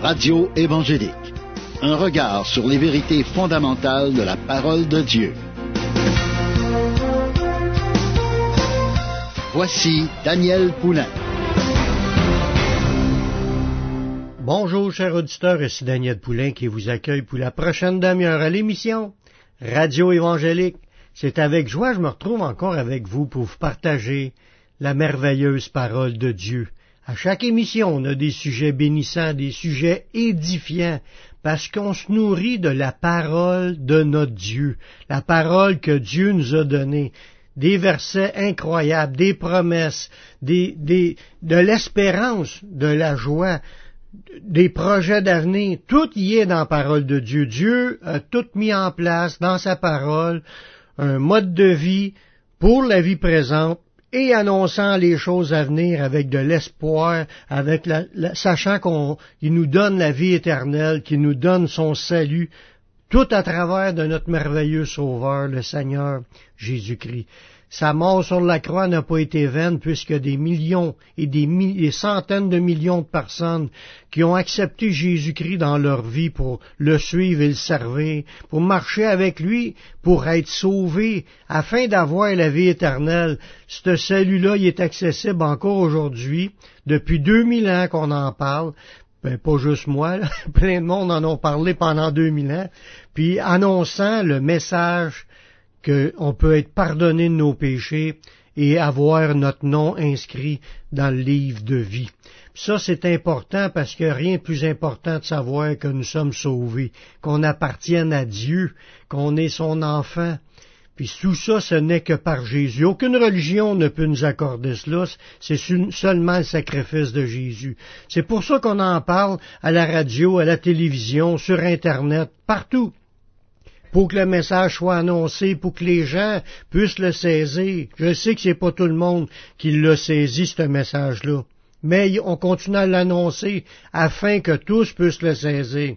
Radio évangélique. Un regard sur les vérités fondamentales de la parole de Dieu. Voici Daniel Poulain. Bonjour, chers auditeurs, ici Daniel Poulain qui vous accueille pour la prochaine demi-heure à l'émission Radio évangélique. C'est avec joie que je me retrouve encore avec vous pour vous partager la merveilleuse parole de Dieu. À chaque émission, on a des sujets bénissants, des sujets édifiants, parce qu'on se nourrit de la parole de notre Dieu, la parole que Dieu nous a donnée, des versets incroyables, des promesses, de l'espérance, de la joie, des projets d'avenir, tout y est dans la parole de Dieu. Dieu a tout mis en place dans sa parole, un mode de vie pour la vie présente, et annonçant les choses à venir avec de l'espoir, avec sachant qu'il nous donne la vie éternelle, qu'il nous donne son salut, tout à travers de notre merveilleux Sauveur, le Seigneur Jésus-Christ. Sa mort sur la croix n'a pas été vaine, puisque des millions et des centaines de millions de personnes qui ont accepté Jésus-Christ dans leur vie pour le suivre et le servir, pour marcher avec lui, pour être sauvés, afin d'avoir la vie éternelle. Ce salut-là, il est accessible encore aujourd'hui, depuis 2000 ans qu'on en parle. Ben, pas juste moi, là. Plein de monde en ont parlé pendant 2000 ans, puis annonçant le message qu'on peut être pardonné de nos péchés et avoir notre nom inscrit dans le livre de vie. Ça, c'est important parce que rien de plus important de savoir que nous sommes sauvés, qu'on appartienne à Dieu, qu'on est son enfant. Puis tout ça, ce n'est que par Jésus. Aucune religion ne peut nous accorder cela, c'est seulement le sacrifice de Jésus. C'est pour ça qu'on en parle à la radio, à la télévision, sur Internet, partout. Pour que le message soit annoncé, pour que les gens puissent le saisir. Je sais que c'est pas tout le monde qui l'a saisi, ce message-là. Mais on continue à l'annoncer afin que tous puissent le saisir.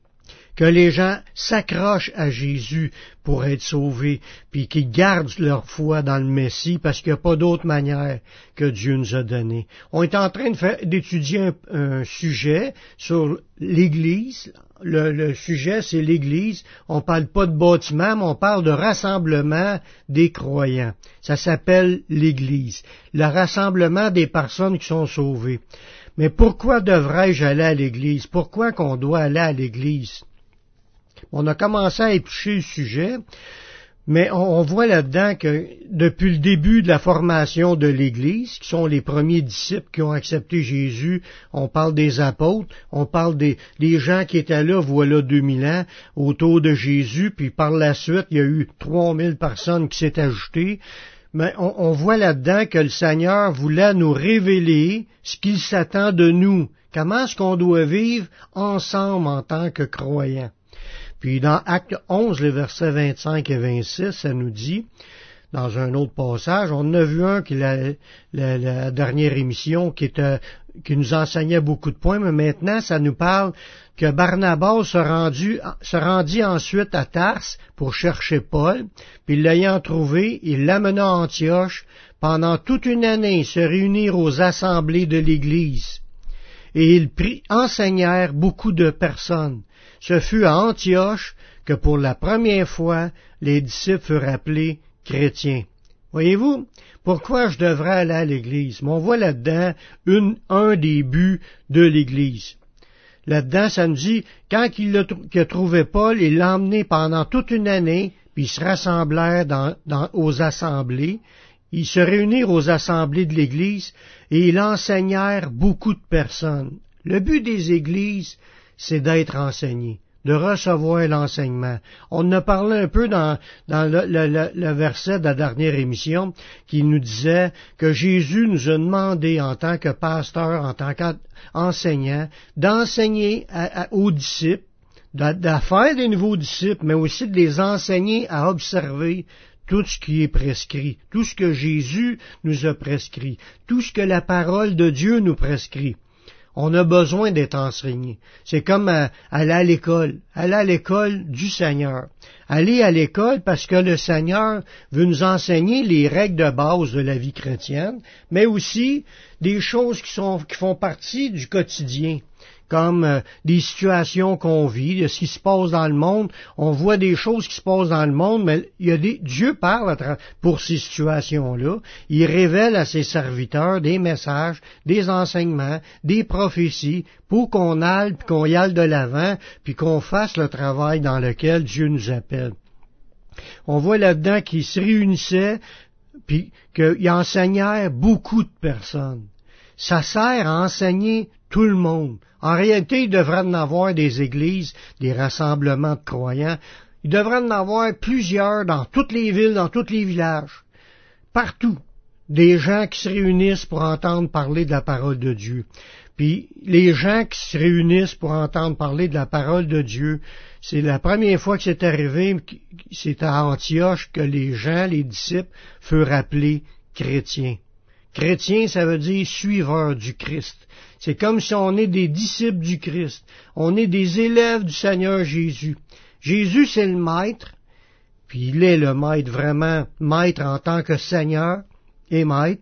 Que les gens s'accrochent à Jésus pour être sauvés, puis qu'ils gardent leur foi dans le Messie, parce qu'il n'y a pas d'autre manière que Dieu nous a donné. On est en train d'étudier un sujet sur l'Église. Le sujet, c'est l'Église. On parle pas de bâtiment, mais on parle de rassemblement des croyants. Ça s'appelle l'Église. Le rassemblement des personnes qui sont sauvées. Mais pourquoi devrais-je aller à l'Église? Pourquoi qu'on doit aller à l'Église? On a commencé à éplucher le sujet, mais on voit là-dedans que depuis le début de la formation de l'Église, qui sont les premiers disciples qui ont accepté Jésus, on parle des apôtres, on parle des gens qui étaient là, voilà 2000 ans, autour de Jésus, puis par la suite, il y a eu 3000 personnes qui s'est ajoutées. Mais on voit là-dedans que le Seigneur voulait nous révéler ce qu'il s'attend de nous. Comment est-ce qu'on doit vivre ensemble en tant que croyants? Puis dans Acte 11, les versets 25 et 26, ça nous dit, dans un autre passage, on en a vu un qui la dernière émission qui nous enseignait beaucoup de points, mais maintenant ça nous parle que Barnabas se rendit ensuite à Tarse pour chercher Paul, puis l'ayant trouvé, il l'amena à Antioche. Pendant toute une année, ils se réunirent aux assemblées de l'Église, et ils enseignèrent beaucoup de personnes. Ce fut à Antioche que pour la première fois, les disciples furent appelés chrétiens. Voyez-vous, pourquoi je devrais aller à l'Église? Mais on voit là-dedans un des buts de l'Église. Là-dedans, ça nous dit, quand il a trouvé Paul, il l'a emmené pendant toute une année, puis ils se rassemblèrent aux assemblées. Ils se réunirent aux assemblées de l'Église et ils enseignèrent beaucoup de personnes. Le but des églises, c'est d'être enseigné, de recevoir l'enseignement. On en a parlé un peu dans le verset de la dernière émission qui nous disait que Jésus nous a demandé en tant que pasteur, en tant qu'enseignant, d'enseigner aux disciples, de faire des nouveaux disciples, mais aussi de les enseigner à observer tout ce qui est prescrit, tout ce que Jésus nous a prescrit, tout ce que la parole de Dieu nous prescrit. On a besoin d'être enseigné. C'est comme aller à l'école du Seigneur. Aller à l'école parce que le Seigneur veut nous enseigner les règles de base de la vie chrétienne, mais aussi des choses qui font partie du quotidien, comme des situations qu'on vit, de ce qui se passe dans le monde. On voit des choses qui se passent dans le monde, mais Dieu parle pour ces situations-là. Il révèle à ses serviteurs des messages, des enseignements, des prophéties, pour qu'on aille, puis qu'on y aille de l'avant, puis qu'on fasse le travail dans lequel Dieu nous appelle. On voit là-dedans qu'ils se réunissaient, puis qu'ils enseignaient beaucoup de personnes. Ça sert à enseigner tout le monde. En réalité, il devrait en avoir des églises, des rassemblements de croyants. Il devrait en avoir plusieurs dans toutes les villes, dans tous les villages. Partout. Des gens qui se réunissent pour entendre parler de la parole de Dieu. Puis les gens qui se réunissent pour entendre parler de la parole de Dieu, c'est la première fois que c'est arrivé, c'est à Antioche que les gens, les disciples, furent appelés chrétiens. Chrétien, ça veut dire suiveur du Christ. C'est comme si on est des disciples du Christ. On est des élèves du Seigneur Jésus. Jésus, c'est le maître, puis il est le maître, vraiment maître en tant que Seigneur et maître.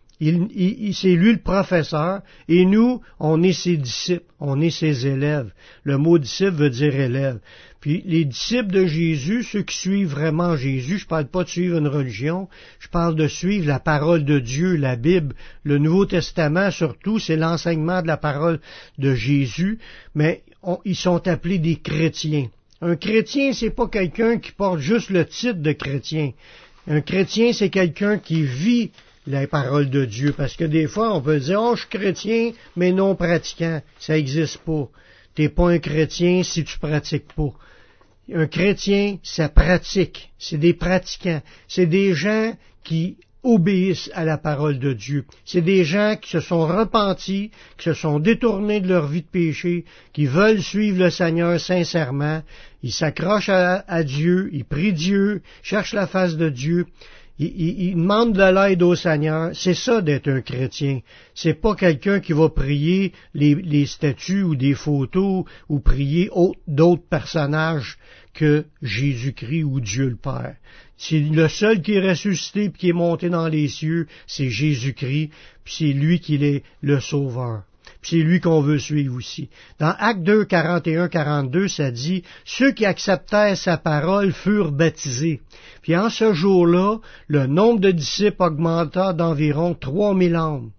C'est lui le professeur, et nous, on est ses disciples, on est ses élèves. Le mot disciple veut dire élève. Puis les disciples de Jésus, ceux qui suivent vraiment Jésus, je parle pas de suivre une religion, je parle de suivre la parole de Dieu, la Bible, le Nouveau Testament surtout, c'est l'enseignement de la parole de Jésus, mais ils sont appelés des chrétiens. Un chrétien, c'est pas quelqu'un qui porte juste le titre de chrétien. Un chrétien, c'est quelqu'un qui vit la parole de Dieu, parce que des fois, on peut dire, je suis chrétien, mais non pratiquant. Ça n'existe pas. T'es pas un chrétien si tu pratiques pas. Un chrétien, ça pratique. C'est des pratiquants. C'est des gens qui obéissent à la parole de Dieu. C'est des gens qui se sont repentis, qui se sont détournés de leur vie de péché, qui veulent suivre le Seigneur sincèrement. Ils s'accrochent à Dieu, ils prient Dieu, cherchent la face de Dieu. Il demande de l'aide au Seigneur. C'est ça d'être un chrétien. C'est pas quelqu'un qui va prier les statues ou des photos ou prier d'autres personnages que Jésus-Christ ou Dieu le Père. C'est le seul qui est ressuscité et qui est monté dans les cieux, c'est Jésus-Christ, puis c'est lui qui est le Sauveur. Puis c'est lui qu'on veut suivre aussi. Dans Actes 2, 41-42, ça dit « Ceux qui acceptèrent sa parole furent baptisés. » Puis en ce jour-là, le nombre de disciples augmenta d'environ 3000 âmes.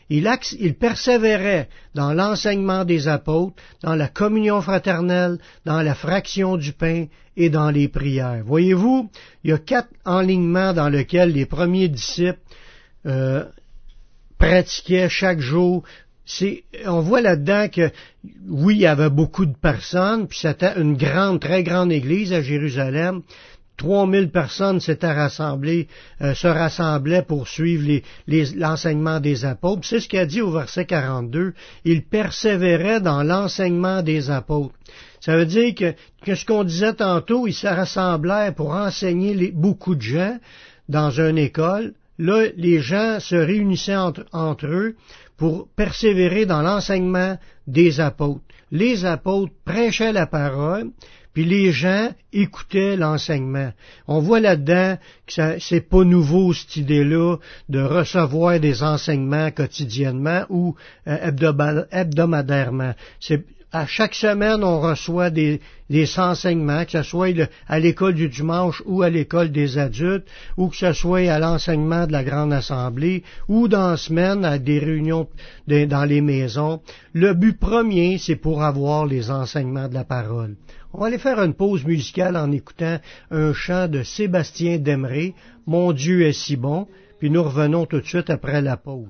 Il persévérait dans l'enseignement des apôtres, dans la communion fraternelle, dans la fraction du pain et dans les prières. Voyez-vous, il y a 4 enlignements dans lesquels les premiers disciples pratiquaient chaque jour. On voit là-dedans que, oui, il y avait beaucoup de personnes, puis c'était une très grande église à Jérusalem. 3000 personnes se rassemblaient pour suivre l'enseignement des apôtres. C'est ce qu'il a dit au verset 42. Ils persévéraient dans l'enseignement des apôtres. Ça veut dire que ce qu'on disait tantôt, ils se rassemblèrent pour enseigner beaucoup de gens dans une école. Là, les gens se réunissaient entre eux pour persévérer dans l'enseignement des apôtres. Les apôtres prêchaient la parole, puis les gens écoutaient l'enseignement. On voit là-dedans que c'est pas nouveau cette idée-là de recevoir des enseignements quotidiennement ou hebdomadairement. À chaque semaine, on reçoit des enseignements, que ce soit à l'école du dimanche ou à l'école des adultes, ou que ce soit à l'enseignement de la Grande Assemblée, ou dans la semaine à des réunions dans les maisons. Le but premier, c'est pour avoir les enseignements de la parole. On va aller faire une pause musicale en écoutant un chant de Sébastien Demré, « Mon Dieu est si bon », puis nous revenons tout de suite après la pause.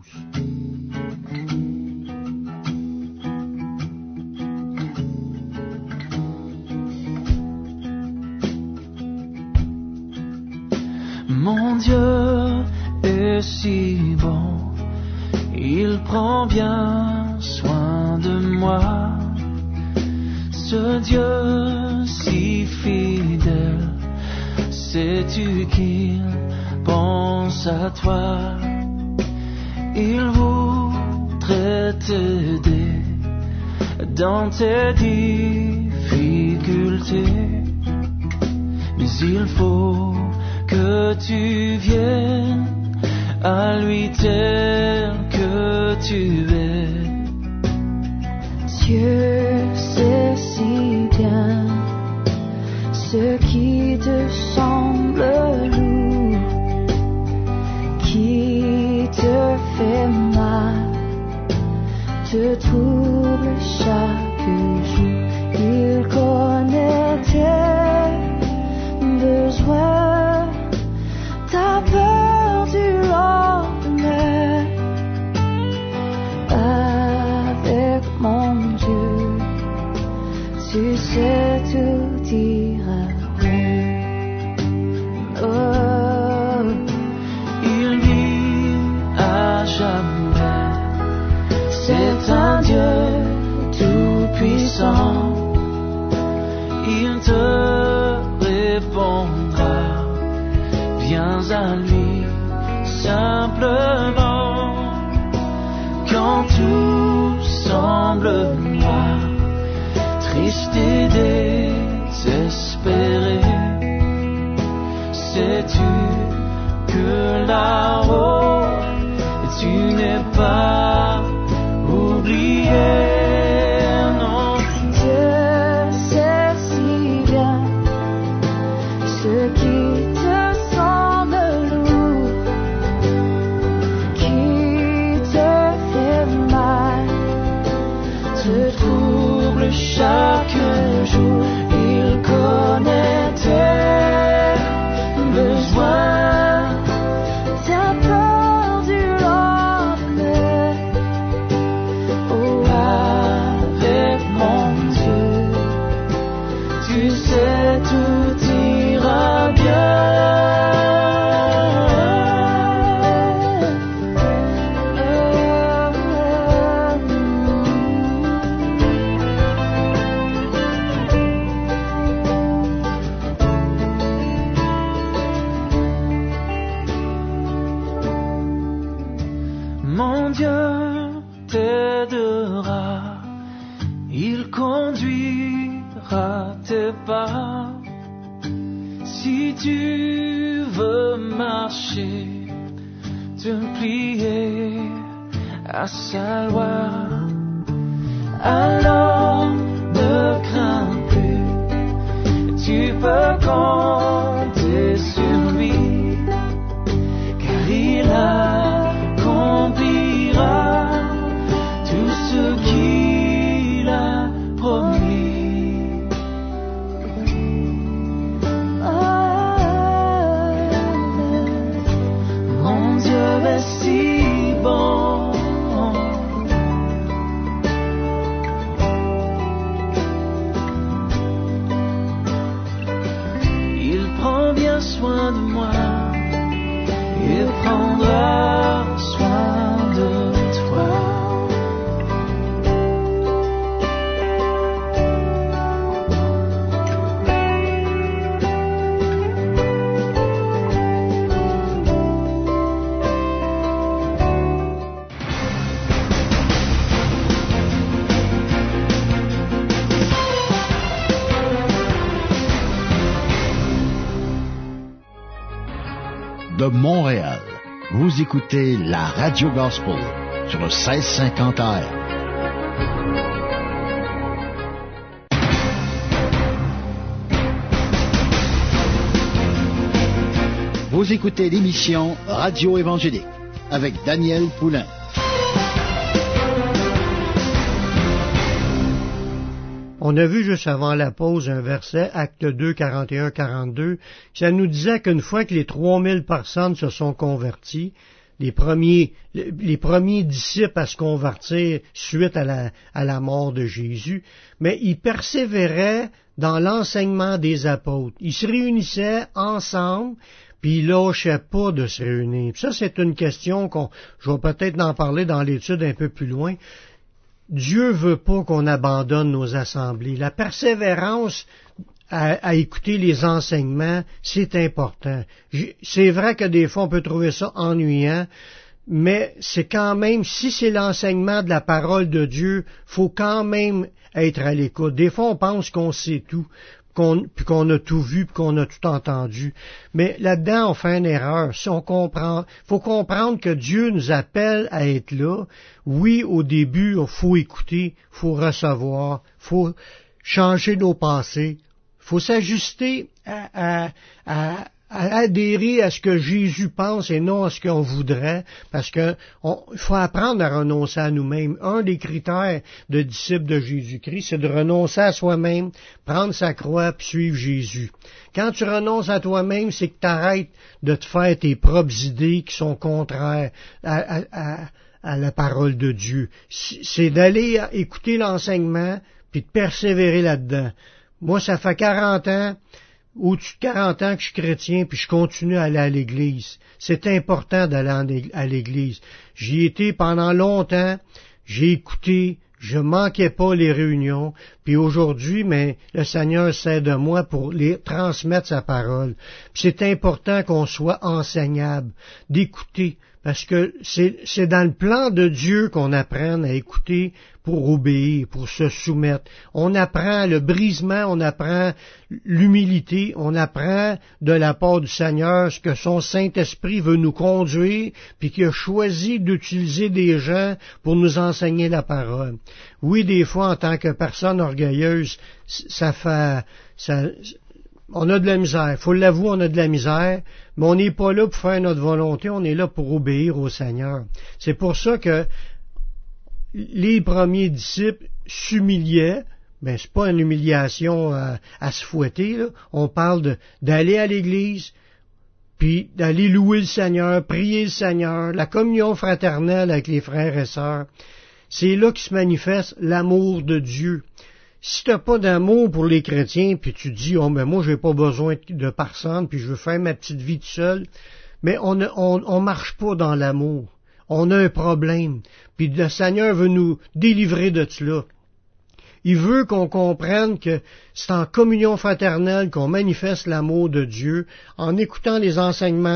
Mon Dieu est si bon, il prend bien soin de moi. Ce Dieu si fidèle, sais-tu qu'il pense à toi? Il voudrait t'aider dans tes difficultés, mais il faut que tu viennes à lui tel que tu es. Dieu troubles chaque jour. Il connaît tes besoins, ta peur du lendemain. Avec mon Dieu, tu sais tout ira bien. Oh, Il vit à jamais. C'est un Dieu tout-puissant. Il te répondra. Viens à lui simplement. Quand tout semble noir, triste et désespéré, sais-tu que là-haut tu n'es pas oublié? Non, Dieu sait si bien ce qui te semble lourd, qui te fait mal, te trouble chaque jour. Il connaît tes besoins, ta peur du lendemain. Oh, avec mon Dieu, tu sais tout ira bien. mon Dieu t'aidera. Il conduira tes pas. Si tu veux marcher, te plier à sa loi, alors ne crains plus. Tu peux compter sur lui, car il accomplira tout ce qu'il a promis. Mon Dieu est si bon. Il prend bien soin de moi. Il prendra soin de toi. De Montréal, vous écoutez la Radio Gospel sur le 1650 AM. Vous écoutez l'émission Radio Évangélique avec Daniel Poulain. On a vu juste avant la pause un verset, Acte 2, 41-42, ça nous disait qu'une fois que les 3000 personnes se sont converties, les premiers disciples à se convertir suite à la mort de Jésus, mais ils persévéraient dans l'enseignement des apôtres. Ils se réunissaient ensemble, puis ils lâchaient pas de se réunir. Puis ça, c'est une question je vais peut-être en parler dans l'étude un peu plus loin. Dieu veut pas qu'on abandonne nos assemblées. La persévérance à écouter les enseignements, c'est important. C'est vrai que des fois on peut trouver ça ennuyant, mais c'est quand même, si c'est l'enseignement de la parole de Dieu, faut quand même être à l'écoute. Des fois on pense qu'on sait tout, puis qu'on a tout vu, puis qu'on a tout entendu. Mais là-dedans, on fait une erreur. Si on comprend, faut comprendre que Dieu nous appelle à être là. Oui, au début, il faut écouter, faut recevoir, faut changer nos pensées, faut s'ajuster à adhérer à ce que Jésus pense et non à ce qu'on voudrait, parce que il faut apprendre à renoncer à nous-mêmes. Un des critères de disciple de Jésus-Christ, c'est de renoncer à soi-même, prendre sa croix puis suivre Jésus. Quand tu renonces à toi-même, c'est que tu arrêtes de te faire tes propres idées qui sont contraires à la parole de Dieu. C'est d'aller écouter l'enseignement puis de persévérer là-dedans. Moi, ça fait 40 ans au-dessus de 40 ans que je suis chrétien, puis je continue à aller à l'Église. C'est important d'aller à l'Église. J'y étais pendant longtemps, j'ai écouté, je manquais pas les réunions, puis aujourd'hui, mais le Seigneur sait de moi pour les transmettre sa parole. Puis c'est important qu'on soit enseignable, d'écouter, parce que c'est dans le plan de Dieu qu'on apprenne à écouter pour obéir, pour se soumettre. On apprend le brisement, on apprend l'humilité, on apprend de la part du Seigneur ce que son Saint-Esprit veut nous conduire, puis qu'il a choisi d'utiliser des gens pour nous enseigner la parole. Oui, des fois, en tant que personne orgueilleuse, on a de la misère. Faut l'avouer, on a de la misère, mais on n'est pas là pour faire notre volonté, on est là pour obéir au Seigneur. C'est pour ça que les premiers disciples s'humiliaient. Ben, c'est pas une humiliation à se fouetter, là. On parle d'aller à l'église, puis d'aller louer le Seigneur, prier le Seigneur, la communion fraternelle avec les frères et sœurs. C'est là que se manifeste l'amour de Dieu. Si tu n'as pas d'amour pour les chrétiens, puis tu dis, oh, ben moi, j'ai pas besoin de personne, puis je veux faire ma petite vie tout seul, mais on marche pas dans l'amour. On a un problème. Puis le Seigneur veut nous délivrer de cela. Il veut qu'on comprenne que c'est en communion fraternelle qu'on manifeste l'amour de Dieu, en écoutant les enseignements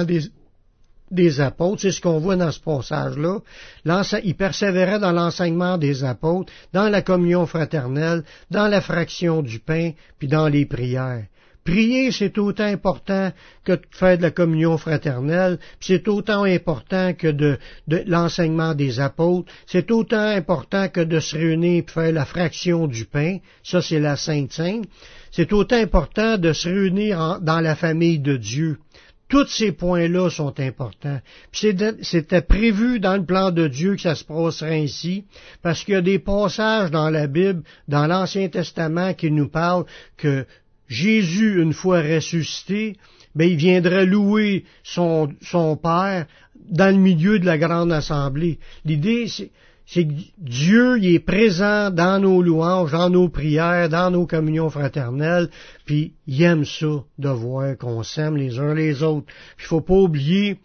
des apôtres. C'est ce qu'on voit dans ce passage-là. Il persévérait dans l'enseignement des apôtres, dans la communion fraternelle, dans la fraction du pain, puis dans les prières. Prier, c'est autant important que de faire de la communion fraternelle, puis c'est autant important que de l'enseignement des apôtres, c'est autant important que de se réunir et faire la fraction du pain, ça c'est la Sainte Seine, c'est autant important de se réunir dans la famille de Dieu. Tous ces points-là sont importants. Puis c'était prévu dans le plan de Dieu que ça se passerait ainsi, parce qu'il y a des passages dans la Bible, dans l'Ancien Testament, qui nous parlent que Jésus, une fois ressuscité, ben, il viendrait louer son Père dans le milieu de la grande assemblée. L'idée, c'est que Dieu, il est présent dans nos louanges, dans nos prières, dans nos communions fraternelles, puis il aime ça, de voir qu'on s'aime les uns les autres. Puis il faut pas oublier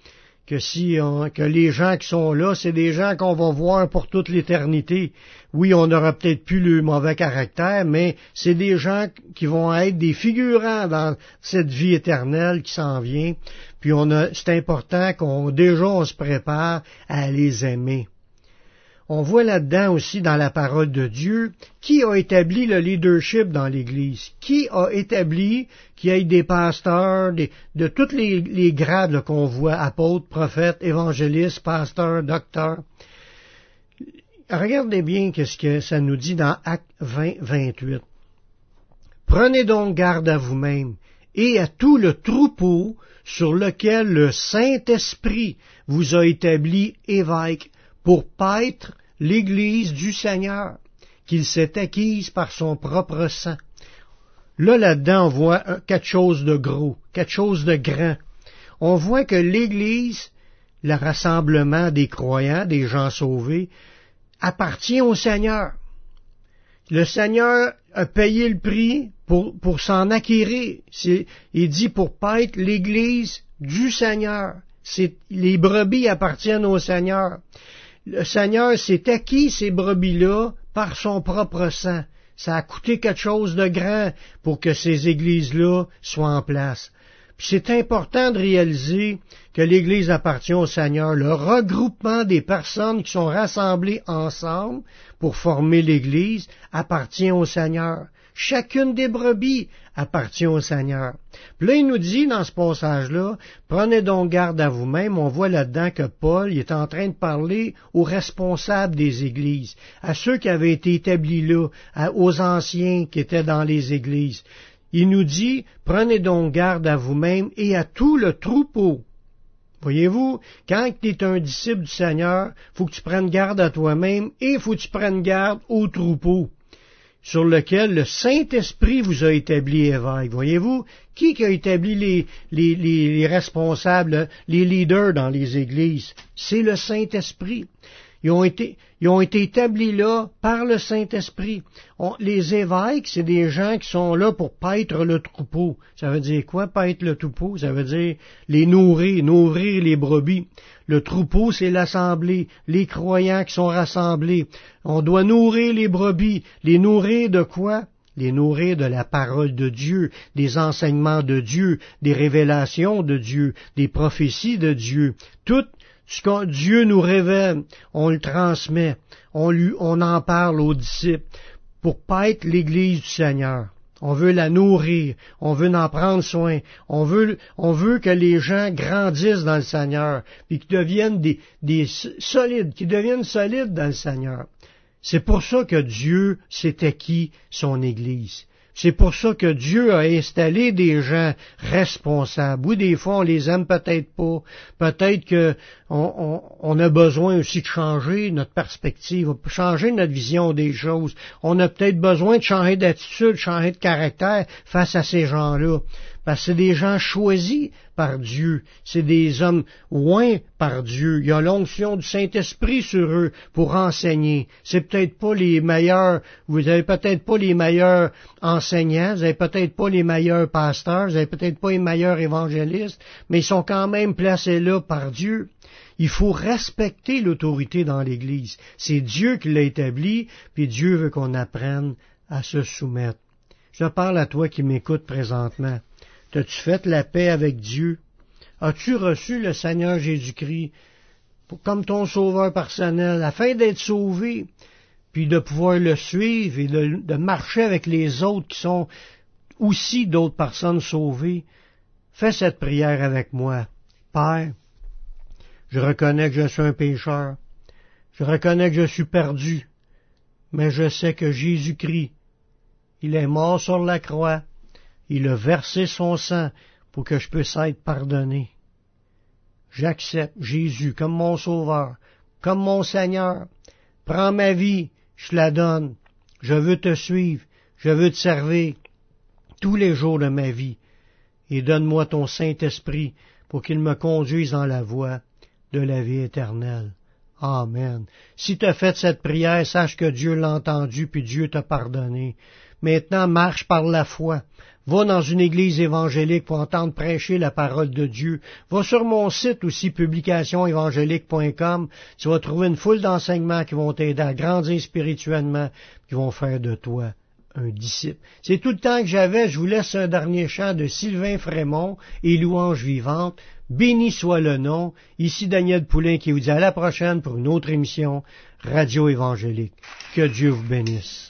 que les gens qui sont là, c'est des gens qu'on va voir pour toute l'éternité. Oui, on n'aura peut-être plus le mauvais caractère, mais c'est des gens qui vont être des figurants dans cette vie éternelle qui s'en vient. Puis c'est important qu'on se prépare à les aimer. On voit là-dedans aussi dans la parole de Dieu qui a établi le leadership dans l'Église, qui a établi qu'il y ait des pasteurs, de tous les grades là, qu'on voit, apôtres, prophètes, évangélistes, pasteurs, docteurs. Regardez bien ce que ça nous dit dans Actes 20, 28. Prenez donc garde à vous-même et à tout le troupeau sur lequel le Saint-Esprit vous a établi évêque pour paître l'Église du Seigneur, qu'il s'est acquise par son propre sang. Là-dedans, on voit quelque chose de gros, quelque chose de grand. On voit que l'Église, le rassemblement des croyants, des gens sauvés, appartient au Seigneur. Le Seigneur a payé le prix pour s'en acquérir. Il dit pour paître l'Église du Seigneur. Les brebis appartiennent au Seigneur. Le Seigneur s'est acquis ces brebis-là par son propre sang. Ça a coûté quelque chose de grand pour que ces églises-là soient en place. Puis c'est important de réaliser que l'Église appartient au Seigneur. Le regroupement des personnes qui sont rassemblées ensemble pour former l'Église appartient au Seigneur. Chacune des brebis appartient au Seigneur. Puis là, il nous dit dans ce passage-là, prenez donc garde à vous-même. On voit là-dedans que Paul il est en train de parler aux responsables des églises, à ceux qui avaient été établis là, aux anciens qui étaient dans les églises. il nous dit, prenez donc garde à vous-même et à tout le troupeau. Voyez-vous, quand tu es un disciple du Seigneur, faut que tu prennes garde à toi-même et faut que tu prennes garde au troupeau sur lequel le Saint-Esprit vous a établi évêque. Voyez-vous, qui a établi les responsables, les leaders dans les églises? C'est le Saint-Esprit. Ils ont été établis là par le Saint-Esprit. Les évêques, c'est des gens qui sont là pour paître le troupeau. Ça veut dire quoi, paître le troupeau? Ça veut dire les nourrir les brebis. Le troupeau, c'est l'assemblée, les croyants qui sont rassemblés. On doit nourrir les brebis. Les nourrir de quoi? Les nourrir de la parole de Dieu, des enseignements de Dieu, des révélations de Dieu, des prophéties de Dieu. Tout ce que Dieu nous révèle, on le transmet, on en parle aux disciples pour paître l'Église du Seigneur. On veut la nourrir, on veut en prendre soin, on veut que les gens grandissent dans le Seigneur, puis qu'ils deviennent des solides, qu'ils deviennent solides dans le Seigneur. C'est pour ça que Dieu s'est acquis son Église. C'est pour ça que Dieu a installé des gens responsables. Oui, des fois, on les aime peut-être pas. Peut-être que on a besoin aussi de changer notre perspective, changer notre vision des choses. On a peut-être besoin de changer d'attitude, changer de caractère face à ces gens-là. Parce que c'est des gens choisis par Dieu. C'est des hommes oints par Dieu. Il y a l'onction du Saint-Esprit sur eux pour enseigner. C'est peut-être pas les meilleurs, vous avez peut-être pas les meilleurs enseignants, vous avez peut-être pas les meilleurs pasteurs, vous avez peut-être pas les meilleurs évangélistes, mais ils sont quand même placés là par Dieu. Il faut respecter l'autorité dans l'Église. C'est Dieu qui l'a établi, puis Dieu veut qu'on apprenne à se soumettre. Je parle à toi qui m'écoutes présentement. T'as-tu fait la paix avec Dieu? As-tu reçu le Seigneur Jésus-Christ comme ton sauveur personnel, afin d'être sauvé, puis de pouvoir le suivre et de marcher avec les autres qui sont aussi d'autres personnes sauvées? Fais cette prière avec moi. Père, je reconnais que je suis un pécheur. Je reconnais que je suis perdu. Mais je sais que Jésus-Christ, il est mort sur la croix. Il a versé son sang pour que je puisse être pardonné. J'accepte Jésus comme mon sauveur, comme mon Seigneur. Prends ma vie, je la donne. Je veux te suivre, je veux te servir tous les jours de ma vie. Et donne-moi ton Saint-Esprit pour qu'il me conduise dans la voie de la vie éternelle. Amen. Si tu as fait cette prière, sache que Dieu l'a entendu puis Dieu t'a pardonné. Maintenant, marche par la foi. Va dans une église évangélique pour entendre prêcher la parole de Dieu. Va sur mon site aussi, publicationsévangélique.com. Tu vas trouver une foule d'enseignements qui vont t'aider à grandir spirituellement, qui vont faire de toi un disciple. C'est tout le temps que j'avais. Je vous laisse un dernier chant de Sylvain Frémont et Louange vivante. Béni soit le nom. Ici Daniel Poulain qui vous dit à la prochaine pour une autre émission Radio Évangélique. Que Dieu vous bénisse.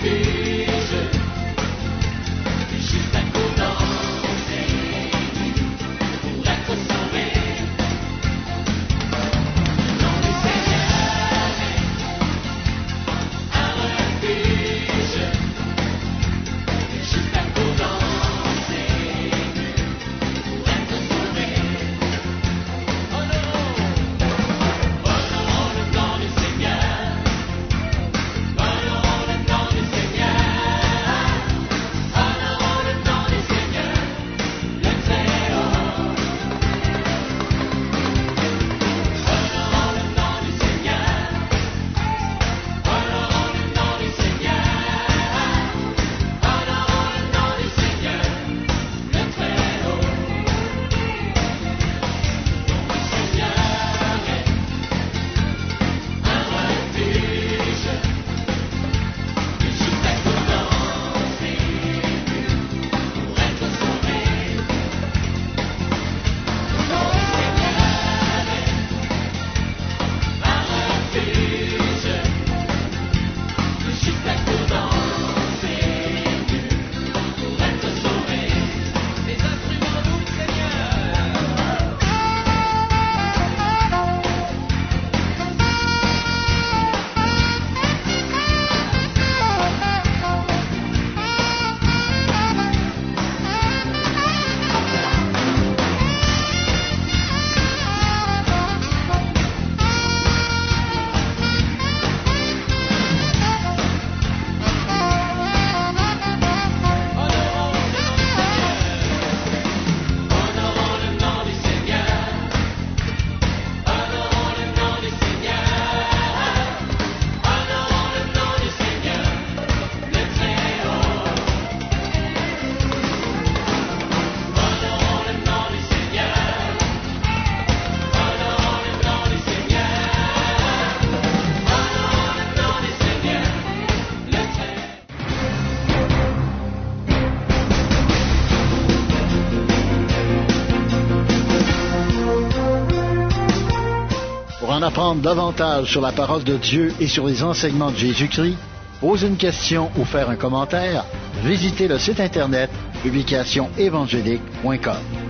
Pour en apprendre davantage sur la parole de Dieu et sur les enseignements de Jésus-Christ, poser une question ou faire un commentaire, visitez le site internet publicationsévangélique.com.